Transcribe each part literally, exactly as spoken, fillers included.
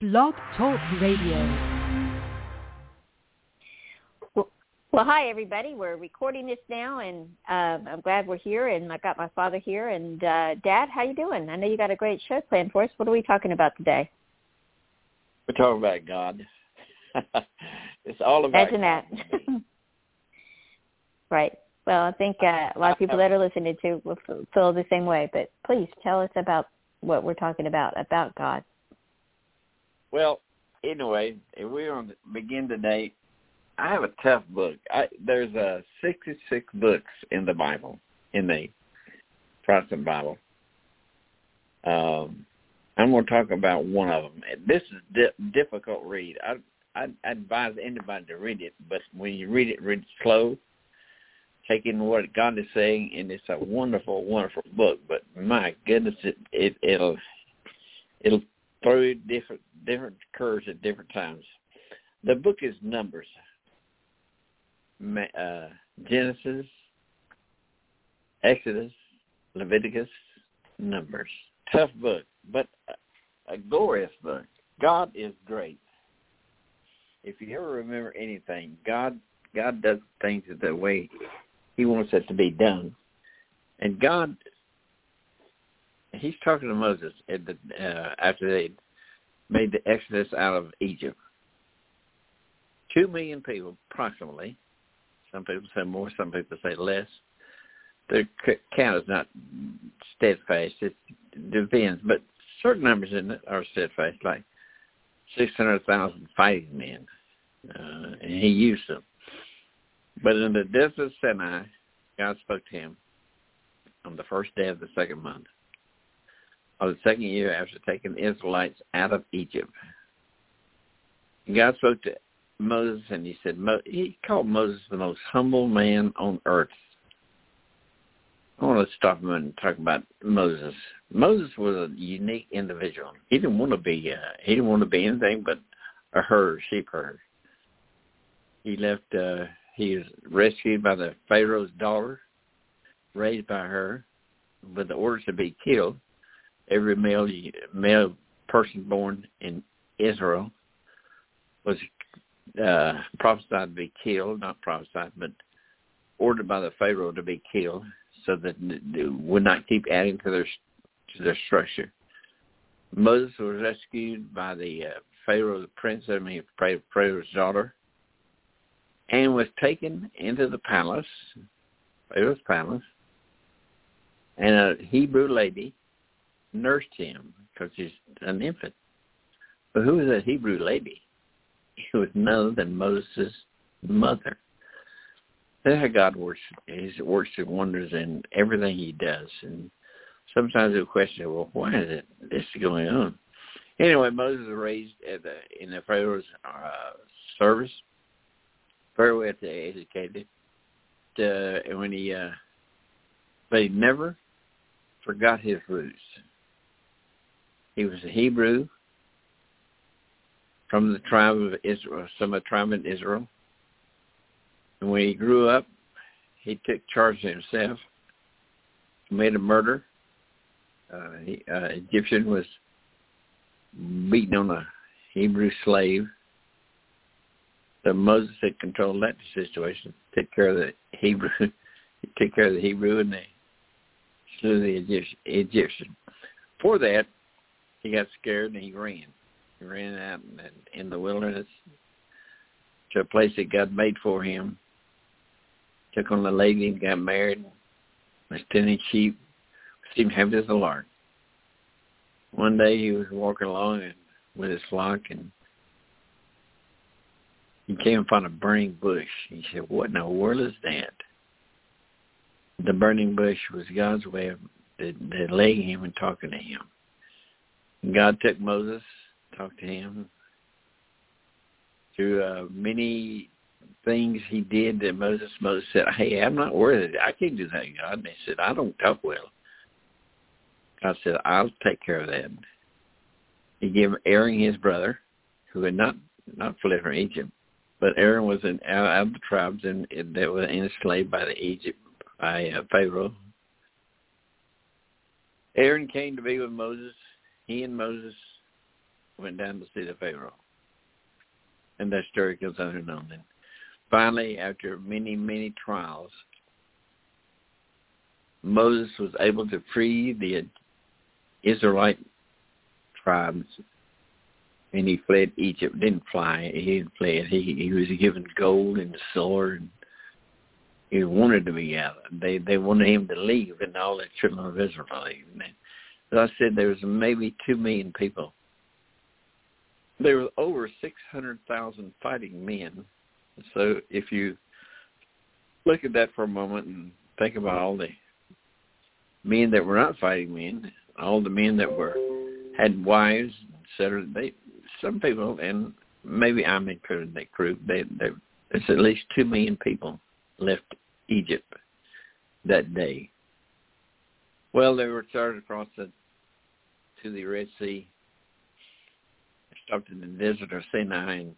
Blog Talk Radio. Well, well, hi, everybody. We're recording this now, and uh, I'm glad we're here, and I got my father here. And, uh, Dad, how you doing? I know you got a great show planned for us. What are we talking about today? We're talking about God. It's all about Imagine God. that. Right. Well, I think uh, a lot of people that are listening to will feel the same way. But please tell us about what we're talking about, about God. Well, anyway, if we're going to begin today, I have a tough book. I, there's uh, sixty-six books in the Bible, in the Protestant Bible. Um, I'm going to talk about one of them. This is a di- difficult read. I, I, I advise anybody to read it, but when you read it, read it slow. Take in what God is saying, and it's a wonderful, wonderful book. But my goodness, it, it it'll it'll throw you different different curves at different times. The book is Numbers, uh, Genesis, Exodus, Leviticus, Numbers. Tough book, but a, a glorious book. God is great. If you ever remember anything, God God does things the way He wants it to be done. And God, He's talking to Moses at the, uh, after they made the Exodus out of Egypt. Two million people, approximately. Some people say more, some people say less. The count is not steadfast. It depends. But certain numbers in it are steadfast, like six hundred thousand fighting men. Uh, and He used them. But in the desert of Sinai, God spoke to him on the first day of the second month of the second year after taking the Israelites out of Egypt. And God spoke to Moses, and he said, he called Moses the most humble man on earth. I want to stop a minute and talk about Moses. Moses was a unique individual. He didn't want to be, uh, he didn't want to be anything but a herd, sheep herd. He left, uh, He was rescued by the Pharaoh's daughter, raised by her, with the orders to be killed. Every male male person born in Israel was uh, prophesied to be killed, not prophesied, but ordered by the Pharaoh to be killed, so that they would not keep adding to their to their structure. Moses was rescued by the uh, Pharaoh's prince, I mean Pharaoh's daughter, and was taken into the palace, Pharaoh's palace, and a Hebrew lady nursed him because he's an infant. But who was that Hebrew lady? It was none other than Moses' mother. That's how God works. He works His wonders in everything He does. And sometimes we question, well, why is it this going on? Anyway, Moses was raised at the, in the Pharaoh's uh, service. Pharaoh had to educate it, uh, when he, uh, but he never forgot his roots. He was a Hebrew from the tribe of Israel, some of the tribe in Israel. And when he grew up, he took charge of himself, made a murder. Uh, he, uh, Egyptian was beating on a Hebrew slave. So Moses had controlled that situation, took care of the Hebrew, he took care of the Hebrew, and they slew the Egyptian. For that, he got scared and he ran. He ran out in, in the wilderness to a place that God made for him. Took on a lady and got married. Was tending sheep. Seemed happy as a lark. One day he was walking along and, with his flock, and he came upon a burning bush. He said, what in the world is that? The burning bush was God's way of delaying him and talking to him. And God took Moses, talked to him through uh, many things he did that Moses, Moses said, hey, I'm not worthy. I can't do that, God. And he said, I don't talk well. God said, I'll take care of that. He gave Aaron his brother, who had not, not fled from Egypt, but Aaron was in, out of the tribes in, in, that were enslaved by the Egypt, by uh, Pharaoh. Aaron came to be with Moses. He and Moses went down to see the Pharaoh. And that story goes on and on. And finally, after many, many trials, Moses was able to free the Israelite tribes, and he fled Egypt. Didn't fly. He didn't fled. He he was given gold and silver, and he wanted to be gathered. They they wanted him to leave, and all the children of Israel leave. As I said, there was maybe two million people. There were over six hundred thousand fighting men. So if you look at that for a moment and think about all the men that were not fighting men, all the men that were had wives, et cetera, they, some people, and maybe I'm included in that group, they, they, there's at least two million people left Egypt that day. Well, they were started across the, to the Red Sea, stopped in the desert of Sinai, and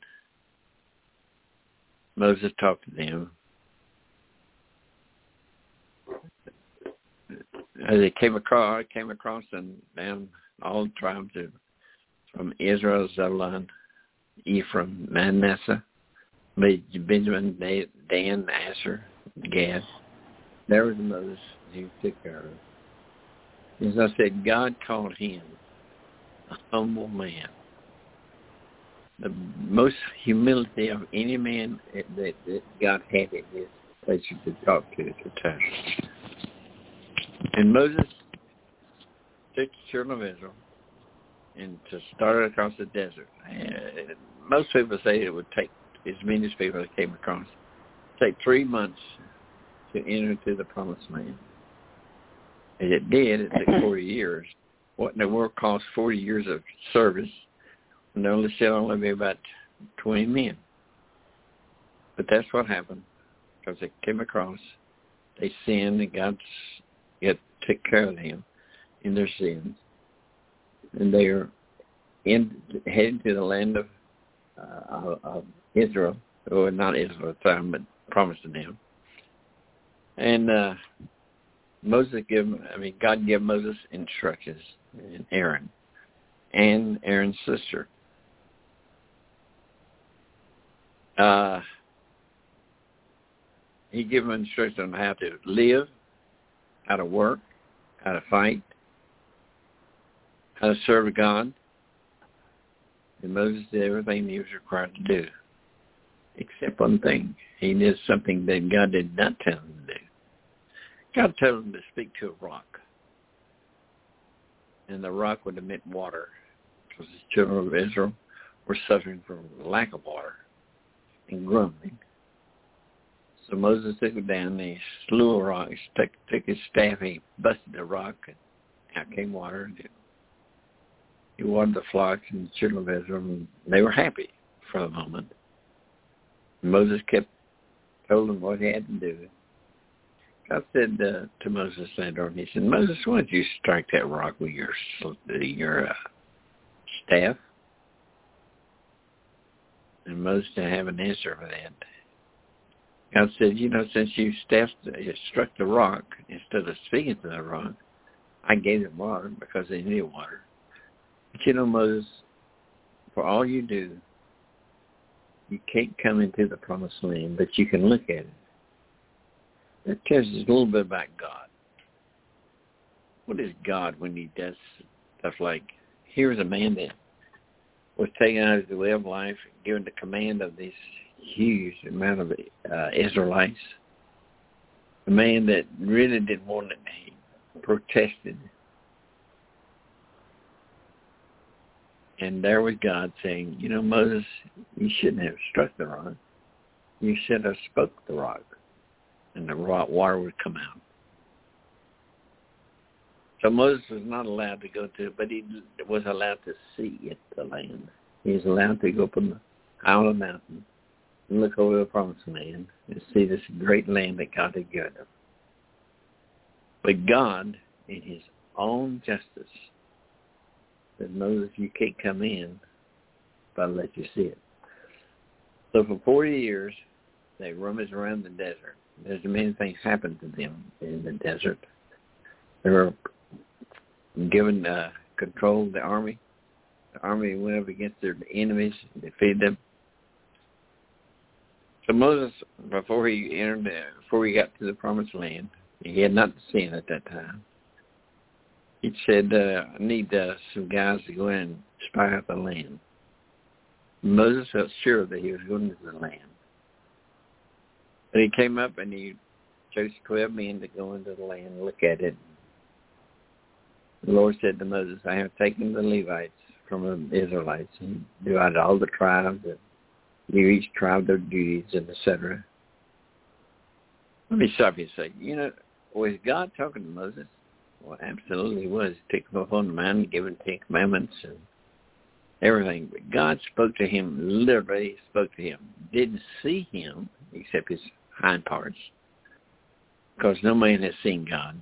Moses talked to them. As they came across, came across and down all the tribes of, from Israel, Zebulun, Ephraim, Manasseh, Benjamin, Dan, Asher, Gad. There was Moses. He took care of it. As I said, God called him a humble man. The most humility of any man that, that, that God had in his place to talk to at the time. And Moses took the children of Israel and to start across the desert. And most people say it would take, as many as people that came across, take three months to enter into the promised land. And it did. It took forty years. What in the world cost forty years of service? And there only said only be about twenty men. But that's what happened, because they came across, they sinned, and God God took care of them in their sins, and they are in heading to the land of, uh, of Israel, or not Israel at the time, but promised to them. And uh, Moses gave, I mean, God gave Moses instructions, and Aaron, and Aaron's sister. Uh, he gave them instructions on how to live, how to work, how to fight, how to serve God. And Moses did everything he was required to do, except one thing. He did something that God did not tell him to do. God told him to speak to a rock, and the rock would emit water, because the children of Israel were suffering from lack of water and grumbling. So Moses took it down, and he slew a rock. He took, took his staff, and he busted the rock, and out came water. And he watered the flocks and the children of Israel, and they were happy for the moment. And Moses kept, told them what he had to do. God said uh, to Moses later on, he said, Moses, why don't you strike that rock with your, your uh, staff? And Moses didn't have an answer for that. God said, you know, since you staffed, you struck the rock instead of speaking to the rock, I gave them water because they needed water. But you know, Moses, for all you do, you can't come into the promised land, but you can look at it. That tells us a little bit about God. What is God when he does stuff like, here's a man that was taken out of the way of life, given the command of this huge amount of uh, Israelites. A man that really didn't want it. He protested. And there was God saying, you know, Moses, you shouldn't have struck the rock. You should have spoke the rock, and the rock water would come out. So Moses was not allowed to go to it, but he was allowed to see it, the land. He was allowed to go up on the high on the mountain and look over the promised land and see this great land that God had given him. But God, in his own justice, said, Moses, you can't come in if I let you see it. So for forty years, they rummaged around the desert. There's many things happened to them in the desert. They were given uh, control of the army The army went up against their enemies and defeated them. So Moses, before he entered, the, before he got to the promised land, he had not sinned at that time. He said, uh, I need uh, some guys to go in and spy out the land. Moses felt sure that he was going to the land. But he came up and he chose twelve men to go into the land and look at it. The Lord said to Moses, I have taken the Levites from the Israelites and divided all the tribes and give each tribe their duties and et cetera. Let me stop you and say, you know, was God talking to Moses? Well, absolutely he was. He took him up on the mountain, gave him Ten Commandments and everything. But God spoke to him, literally spoke to him. Didn't see him except his hind parts, because no man has seen God.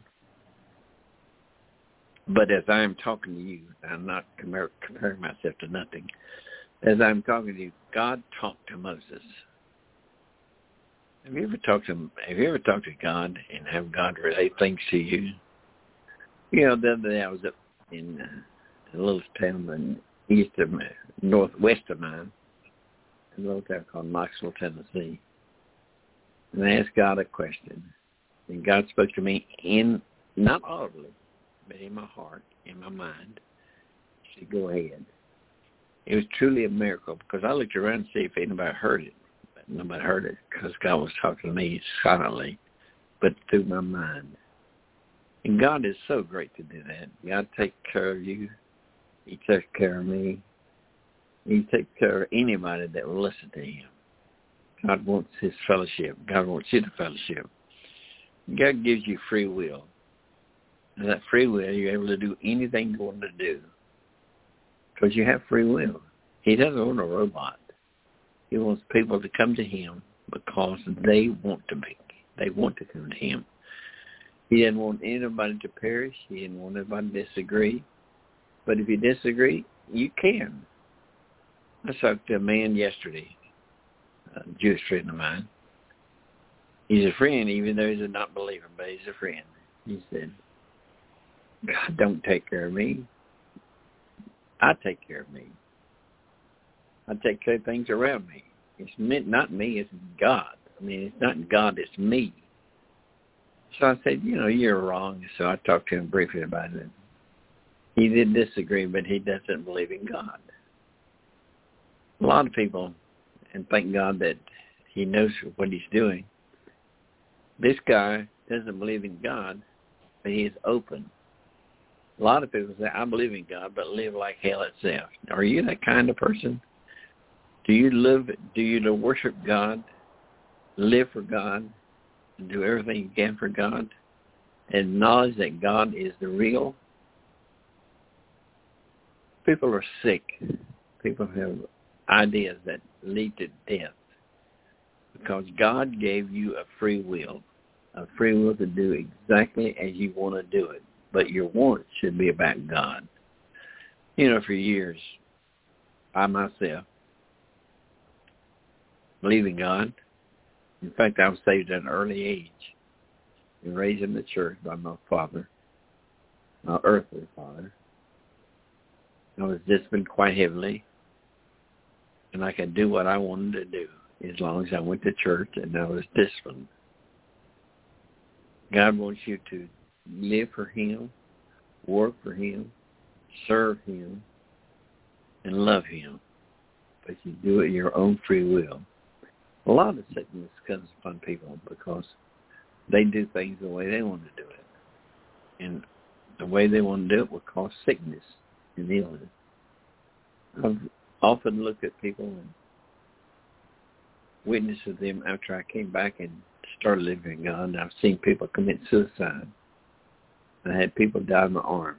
But as I am talking to you, I'm not comparing myself to nothing. As I'm talking to you, God talked to Moses. Have you ever talked to Have you ever talked to God and have God relate things to you? You know, the other day I was up in uh, a little town in east of northwest of mine, a little town called Knoxville, Tennessee, and I asked God a question, and God spoke to me in not audibly, but in my heart, in my mind. He said, "Go ahead." It was truly a miracle, because I looked around to see if anybody heard it. But nobody heard it, because God was talking to me silently, but through my mind. And God is so great to do that. God takes care of you. He takes care of me. He takes care of anybody that will listen to him. God wants his fellowship. God wants you to fellowship. God gives you free will. And that free will, you're able to do anything you want to do, because you have free will. He doesn't want a robot. He wants people to come to him because they want to be. They want to come to him. He didn't want anybody to perish. He didn't want anybody to disagree. But if you disagree, you can. I talked to a man yesterday, a Jewish friend of mine. He's a friend, even though he's a not believer, but he's a friend. He said, God don't take care of me. I take care of me. I take care of things around me. It's meant not me, it's God. I mean, it's not God, it's me. So I said, you know, you're wrong. So I talked to him briefly about it. He did disagree, but he doesn't believe in God. A lot of people, and thank God that he knows what he's doing. This guy doesn't believe in God, but he is open. A lot of people say, I believe in God, but live like hell itself. Are you that kind of person? Do you live, do you worship God, live for God, and do everything you can for God, and acknowledge that God is the real? People are sick. People have ideas that lead to death, because God gave you a free will, a free will to do exactly as you want to do it. But your wants should be about God. You know, for years, I myself believe in God. In fact, I was saved at an early age and raised in the church by my father, my earthly father. I was disciplined quite heavily, and I could do what I wanted to do as long as I went to church and I was disciplined. God wants you to live for him, work for him, serve him, and love him. But you do it your own free will. A lot of sickness comes upon people because they do things the way they want to do it. And the way they want to do it will cause sickness and illness. I've often looked at people and witnessed to them after I came back and started living in God, and I've seen people commit suicide. I had people die in my arms.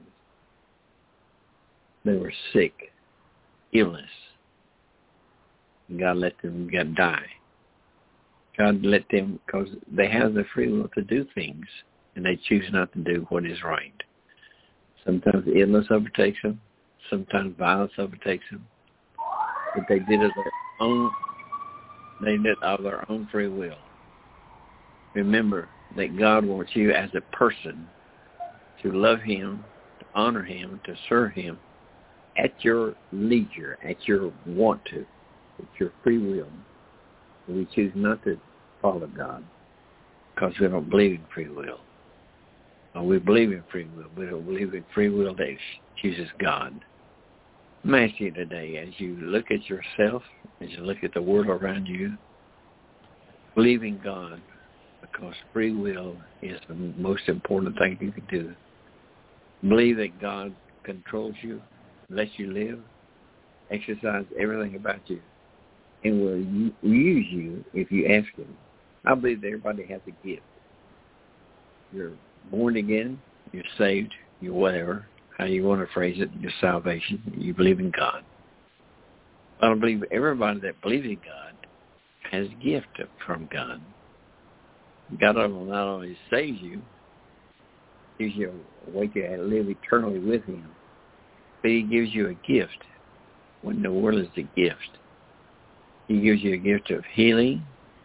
They were sick, illness. And God let them get die. God let them, because they have the free will to do things, and they choose not to do what is right. Sometimes illness overtakes them. Sometimes violence overtakes them. But they did it of their own, they did it of their own free will. Remember that God wants you as a person to love him, to honor him, to serve him, at your leisure, at your want to, at your free will. We choose not to follow God because we don't believe in free will. Well, we believe in free will. We don't believe in free will that chooses God. I'm asking you today, as you look at yourself, as you look at the world around you, believe in God, because free will is the most important thing you can do. Believe that God controls you, lets you live, exercise everything about you, and will use you if you ask Him. I believe that everybody has a gift. You're born again, you're saved, you're whatever, how you want to phrase it, your salvation, you believe in God. I believe everybody that believes in God has a gift from God. God not only saves you, gives you a way to live eternally with Him, but He gives you a gift. What in the world is the gift? He gives you a gift of healing,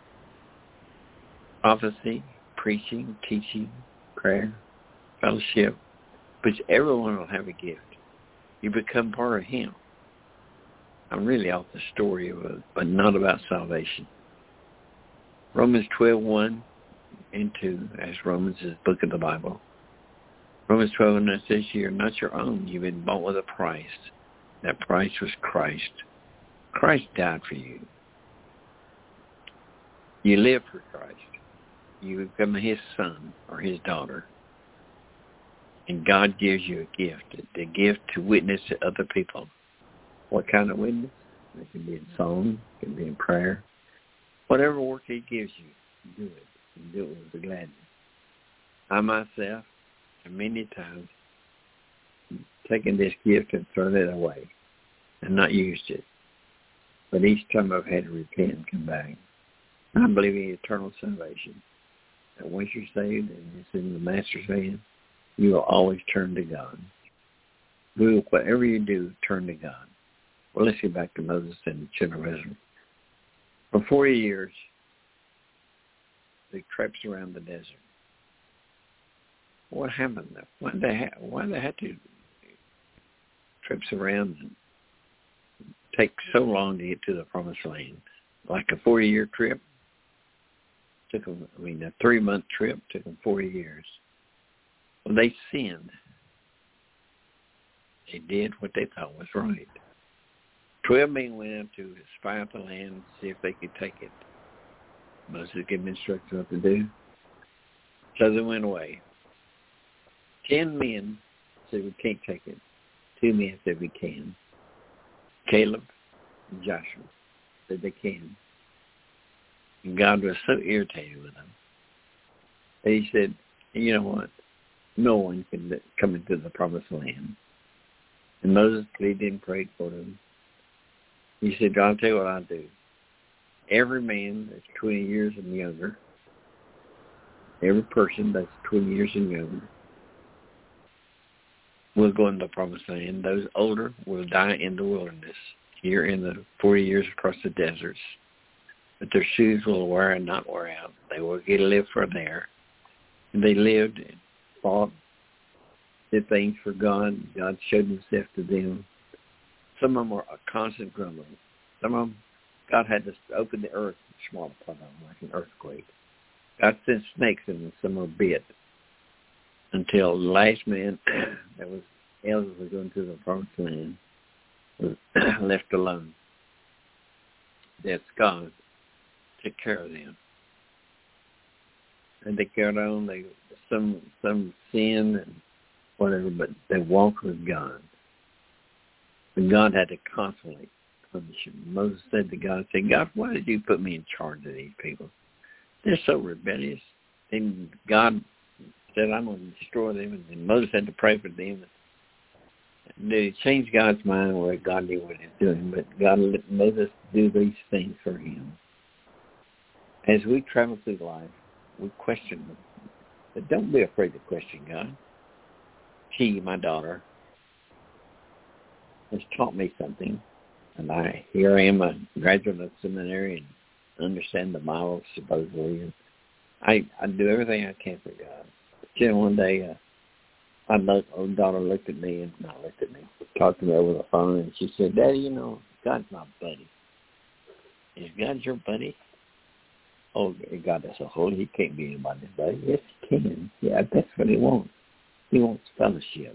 prophecy, preaching, teaching, prayer, fellowship, which everyone will have a gift. You become part of Him. I'm really off the story of it, but not about salvation. Romans twelve, one and two, as Romans is the book of the Bible. Romans twelve, and it says, "You are not your own. You've been bought with a price. That price was Christ. Christ died for you. You live for Christ. You become His son or His daughter. And God gives you a gift, the gift to witness to other people." What kind of witness? It can be in song, it can be in prayer. Whatever work He gives you, do it. And do it with the gladness. I myself, many times, taken this gift and thrown it away and not used it. But each time I've had to repent and come back. I believe in eternal salvation. That once you're saved and it's in the Master's hand, you will always turn to God. Do whatever you do, turn to God. Well, let's get back to Moses and the children of Israel. For forty years, they traipsed around the desert. What happened? Why did they have, why did they have to traipse around and take so long to get to the promised land? Like a forty-year trip? Took them, I mean, a three-month trip took them forty years. Well, they sinned. They did what they thought was right. Twelve men went out to spy out the land and see if they could take it. Moses gave them instructions what to do. So they went away. Ten men said we can't take it. Two men said we can. Caleb and Joshua said they can. And God was so irritated with them that He said, you know what? No one can come into the promised land. And Moses pleaded and prayed for them. He said, God, I'll tell you what I'll do. Every man that's twenty years and younger, every person that's twenty years and younger, will go into the promised land. Those older will die in the wilderness, here in the forty years across the deserts. But their shoes will wear and not wear out. They will get to live for there. And they lived and fought, did things for God. God showed Himself to them. Some of them were a constant grumbling. Some of them, God had to open the earth and small upon them like an earthquake. God sent snakes in them, some were bit. Until the last man that was elders was going to the promised land was left alone. That's God took care of them. And they carried on. They some some sinned and whatever, but they walked with God. And God had to constantly punish them. Moses said to God, said, God, why did you put me in charge of these people? They're so rebellious. And God said, I'm going to destroy them. And Moses had to pray for them. And he changed God's mind where God knew what He was doing. But God let Moses do these things for him. As we travel through life, we question them. But don't be afraid to question God. She, my daughter, has taught me something. And I here I am, a graduate of seminary and understand the Bible supposedly. And I, I do everything I can for God. But then one day, uh, my daughter looked at me and not looked at me, talked to me over the phone, and she said, "Daddy, you know, God's my buddy. Is God your buddy?" Oh, God is so holy, he can't be anybody's buddy. Yes, he can. Yeah, that's what he wants. He wants fellowship.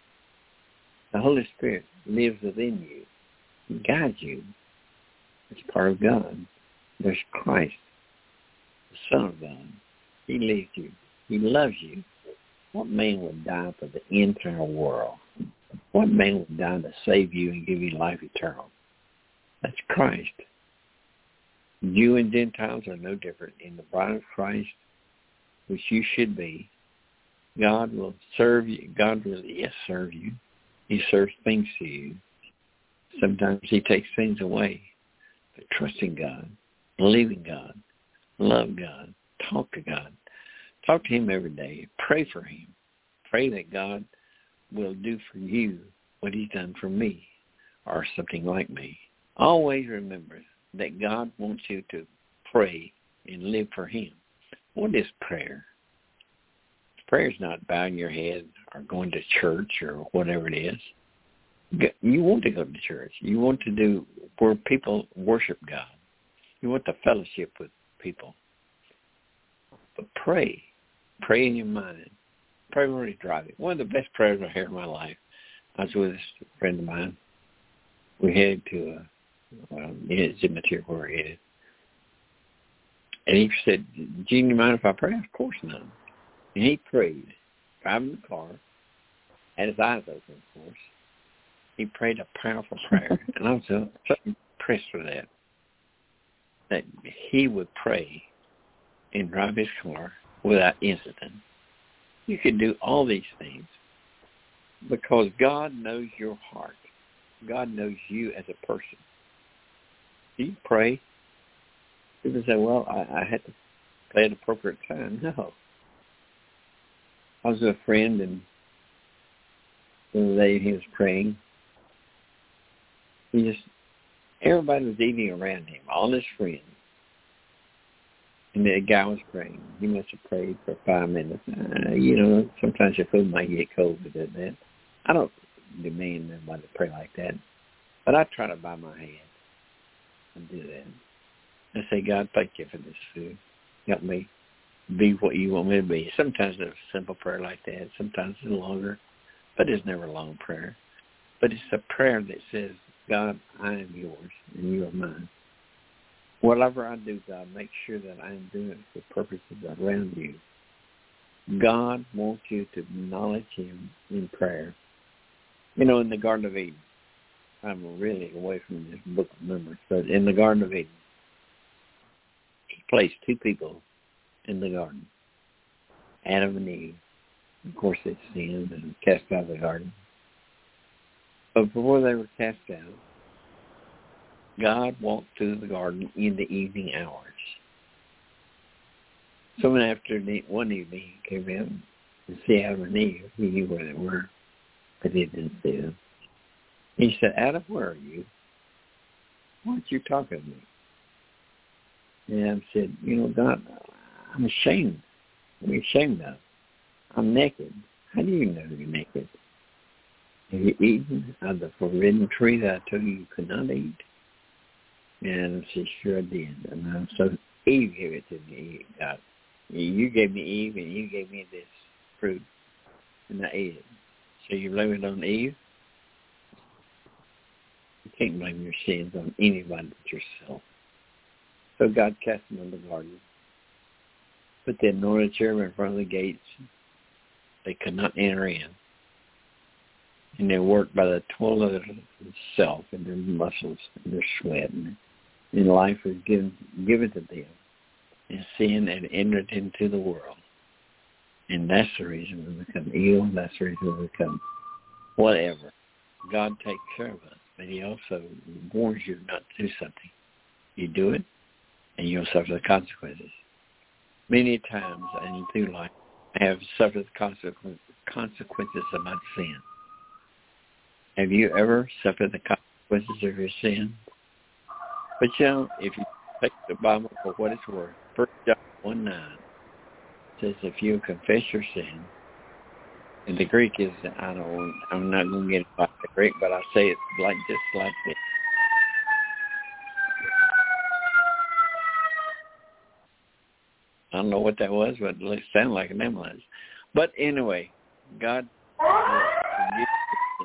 The Holy Spirit lives within you. He guides you. It's part of God. There's Christ, the Son of God. He leads you. He loves you. What man would die for the entire world? What man would die to save you and give you life eternal? That's Christ. Jew and Gentiles are no different. In the bride of Christ, which you should be, God will serve you. God will, yes, serve you. He serves things to you. Sometimes he takes things away. But trust in God, believe in God, love God, talk to God. Talk to him every day. Pray for him. Pray that God will do for you what he's done for me or something like me. Always remember that God wants you to pray and live for him. What is prayer? Prayer is not bowing your head or going to church or whatever it is. You want to go to church. You want to do where people worship God. You want to fellowship with people. But pray. Pray in your mind. Pray when you're driving. One of the best prayers I heard in my life, I was with a friend of mine. We headed to a well, it's immaterial where we're headed. And he said, "Gene, you mind if I pray?" Of course not. And he prayed, driving the car, had his eyes open, of course. He prayed a powerful prayer. And I was so, so impressed with that, that he would pray and drive his car without incident. You can do all these things because God knows your heart. God knows you as a person. Do you pray? People say, well, I, I had to pray at an appropriate time. No. I was with a friend, and the other day he was praying. He just, everybody was eating around him, all his friends. And the guy was praying. He must have prayed for five minutes. Uh, you know, sometimes your food might get cold with that. I don't demand everybody to pray like that. But I try to bow my head and do that. I say, God, thank you for this food. Help me be what you want me to be. Sometimes it's a simple prayer like that. Sometimes it's longer. But it's never a long prayer. But it's a prayer that says, God, I am yours and you are mine. Whatever I do, God, make sure that I am doing it for purposes around you. God wants you to acknowledge him in prayer. You know, in the Garden of Eden, I'm really away from this book of Numbers, but in the Garden of Eden, he placed two people in the garden, Adam and Eve. Of course, they sinned and cast out of the garden. But before they were cast out, God walked through the garden in the evening hours. Soon after one evening, he came in to see Adam and Eve. He knew where they were, but he didn't see them. He said, Adam, where are you? Why aren't you talking to me? And Adam said, you know, God, I'm ashamed. I'm ashamed of. I'm naked. How do you know you're naked? Have you eaten of the forbidden tree that I told you you could not eat? And she sure did. And uh, so Eve gave it to me. God, you gave me Eve, and you gave me this fruit, and I ate it. So you blame it on Eve? You can't blame your sins on anybody but yourself. So God cast them in the garden, put the anointed cherub in front of the gates. They could not enter in. And they worked by the toil of themselves and their muscles and their sweat. And, and life was given, given to them. And sin had entered into the world. And that's the reason we become ill. That's the reason we become whatever. God takes care of us. But he also warns you not to do something. You do it, and you'll suffer the consequences. Many times in through life, I have suffered the consequences of my sin. Have you ever suffered the consequences of your sin? But you know, if you take the Bible for what it's worth, First John one nine says, if you confess your sin, And the Greek is, I don't, I'm not going to get about the Greek, but I say it like just like this. I don't know what that was, but it sounded like an ambulance. But anyway, God will forgive you.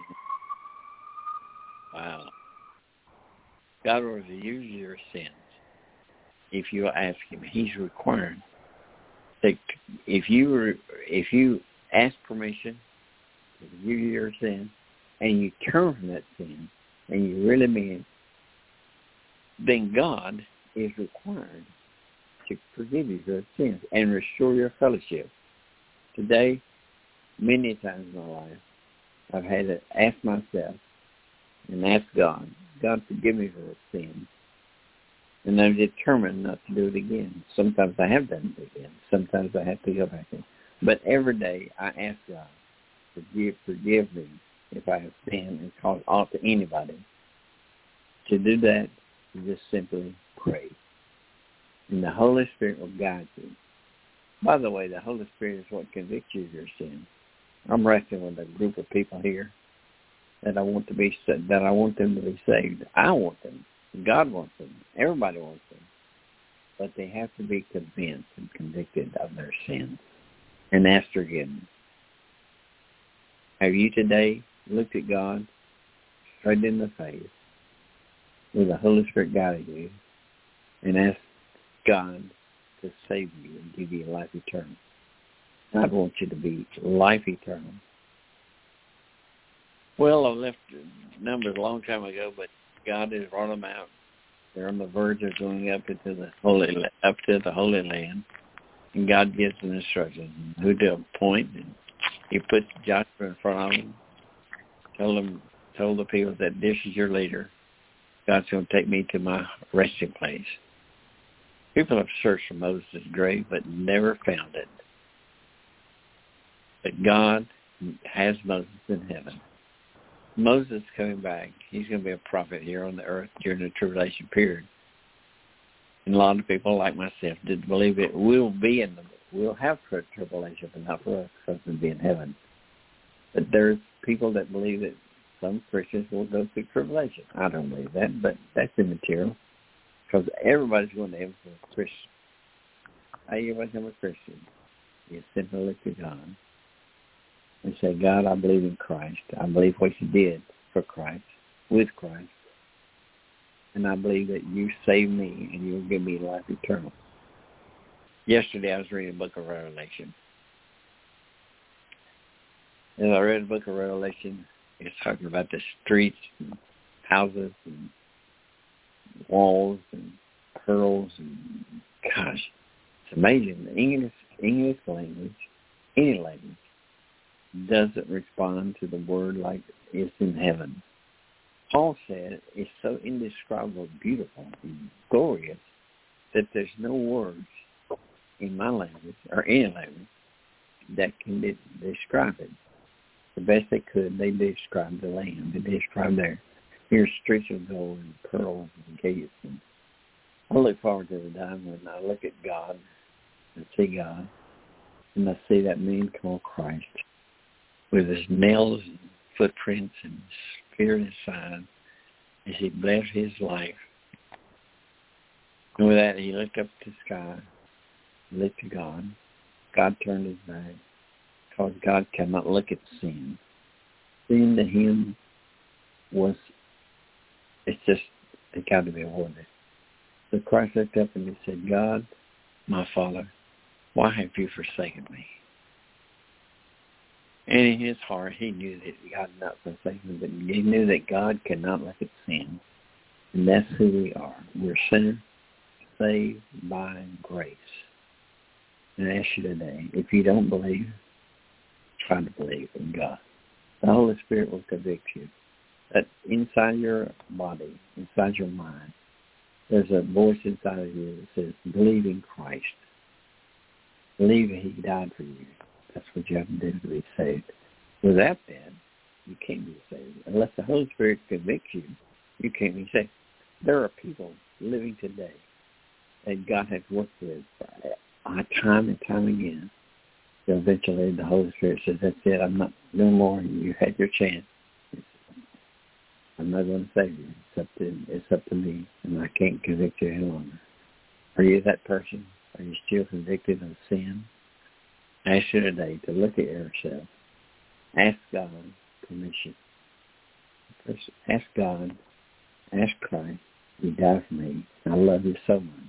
Wow. God will forgive your sins if you ask Him. He's required that if you if you ask permission to forgive your sin, and you turn from that sin, and you really mean it, then God is required to forgive you your sins and restore your fellowship. Today, many times in my life, I've had to ask myself and ask God, God, forgive me for this sin. And I'm determined not to do it again. Sometimes I have done it again. Sometimes I have to go back in. But every day I ask God, forgive, forgive me if I have sinned and caused ought to anybody. To do that, you just simply pray. And the Holy Spirit will guide you. By the way, the Holy Spirit is what convicts you of your sin. I'm wrestling with a group of people here that I want to be that I want them to be saved. I want them. God wants them. Everybody wants them. But they have to be convinced and convicted of their sins and ask forgiveness. Have you today looked at God straight in the face with the Holy Spirit guiding you and asked God to save you and give you life eternal? God wants you to be life eternal. Well, I left Numbers a long time ago, but God has brought them out. They're on the verge of going up into the holy, up to the Holy Land, and God gives them instructions who to appoint. And He put Joshua in front of them, told them, told the people that this is your leader. God's going to take me to my resting place. People have searched for Moses' grave, but never found it. But God has Moses in heaven. Moses coming back. He's going to be a prophet here on the earth during the tribulation period. And a lot of people, like myself, did believe it will be in the, we'll have tribulation, but not for us, because we'll be in heaven. But there's people that believe that some Christians will go through tribulation. I don't believe that, but that's immaterial, because everybody's going to heaven as a Christian. How you become a Christian? You simply look to God and say, God, I believe in Christ. I believe what you did for Christ, with Christ. And I believe that you saved me and you'll give me life eternal. Yesterday I was reading the book of Revelation. As I read the book of Revelation, it's talking about the streets and houses and walls and pearls. And gosh, it's amazing. The English, English language, any language, doesn't respond to the word like it's in heaven. Paul said it's so indescribable, beautiful, and glorious that there's no words in my language or any language that can de- describe it. The best they could, they described the land. They described there. Here's streets of gold and pearls and gates. And I look forward to the time when I look at God and see God, and I see that man called Christ with his nails and footprints and spear inside as he blessed his life. And with that, he looked up to the sky, looked to God. God turned his back, because God cannot look at sin. Sin to him was, it's just, it got to be avoided. So Christ looked up and he said, God, my Father, why have you forsaken me? And in his heart, he knew that God had not forsaken him, but he knew that God cannot look at sin. And that's who we are. We're sinners saved by grace. And I ask you today, if you don't believe, try to believe in God. The Holy Spirit will convict you. That inside your body, inside your mind, there's a voice inside of you that says, believe in Christ. Believe that he died for you. That's what you have to do to be saved. Without that, you can't be saved. Unless the Holy Spirit convicts you, you can't be saved. There are people living today that God has worked with time and time again So eventually the Holy Spirit says, that's it, I'm not no more. You had your chance. I'm not going to save you. It's up to, it's up to me, and I can't convict you any longer. Are you that person? Are you still convicted of sin? I ask you today to look at yourself. Ask God permission. First, ask God, ask Christ, He died for me. I love you so much.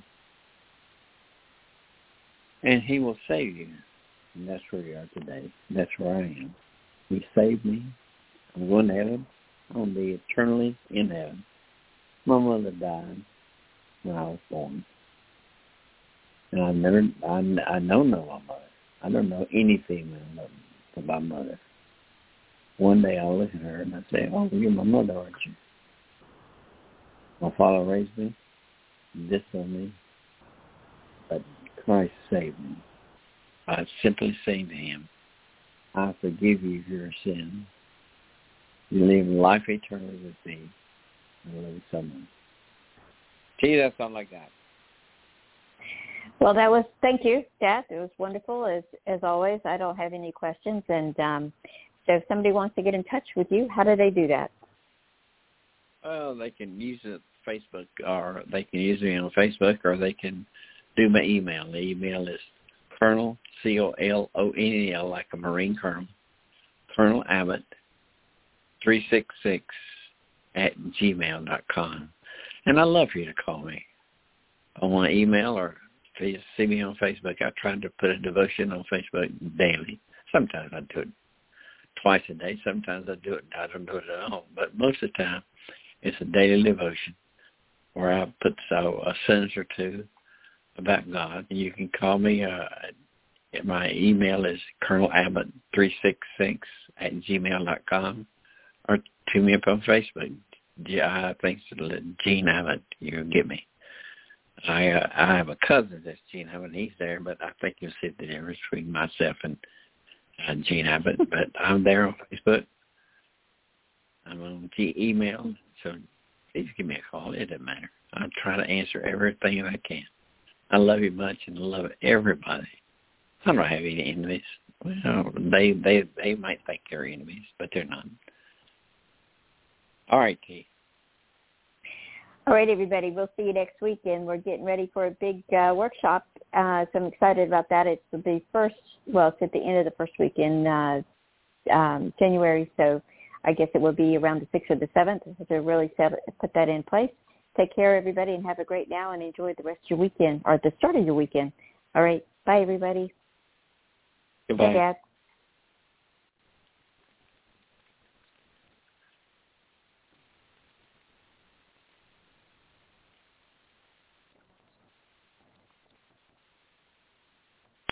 And He will save you. And that's where you are today. That's where I am. He saved me. I'm going to heaven. I'm going to be eternally in heaven. My mother died when I was born. And I never, I, I don't know my mother. I don't know any female but my mother. One day I'll look at her and I say, oh, you're my mother, aren't you? My father raised me, disowned me, but Christ saved me. I simply say to Him, I forgive you for your sin. You live life eternally with me. I love you so much. T, that's all I got. Well, that was, thank you, Dad. It was wonderful, as as always. I don't have any questions. And um, so if somebody wants to get in touch with you, how do they do that? Well, they can use it Facebook, or they can use me on Facebook, or they can do my email. The email is Colonel, C O L O N E L, like a Marine Colonel, Colonel Abbott, three six six at gmail dot com. And I'd love for you to call me on my email, or if you see me on Facebook. I try to put a devotion on Facebook daily. Sometimes I do it twice a day. Sometimes I do it, I don't do it at all. But most of the time, it's a daily devotion where I put so a sentence or two about God. And you can call me. Uh, my email is Colonel Abbott three six six at gmail dot com, or to me up on Facebook. I think it's Gene Abbott. You can get me. I uh, I have a cousin that's Gene Abbott. He's there, but I think you'll see the difference between myself and uh, Gene Abbott. But I'm there on Facebook. I'm on G email, so please give me a call. It doesn't matter. I try to answer everything that I can. I love you much and love everybody. I don't have any enemies. Well, they they they might think they're enemies, but they're not. All right, Keith. All right, everybody. We'll see you next week, and we're getting ready for a big uh, workshop. Uh, so I'm excited about that. It's the first, well, it's at the end of the first week in uh, um, January, so I guess it will be around the sixth or the seventh to really set, put that in place. Take care, everybody, and have a great now, and enjoy the rest of your weekend, or the start of your weekend. All right. Bye, everybody. Goodbye. Bye, Dad.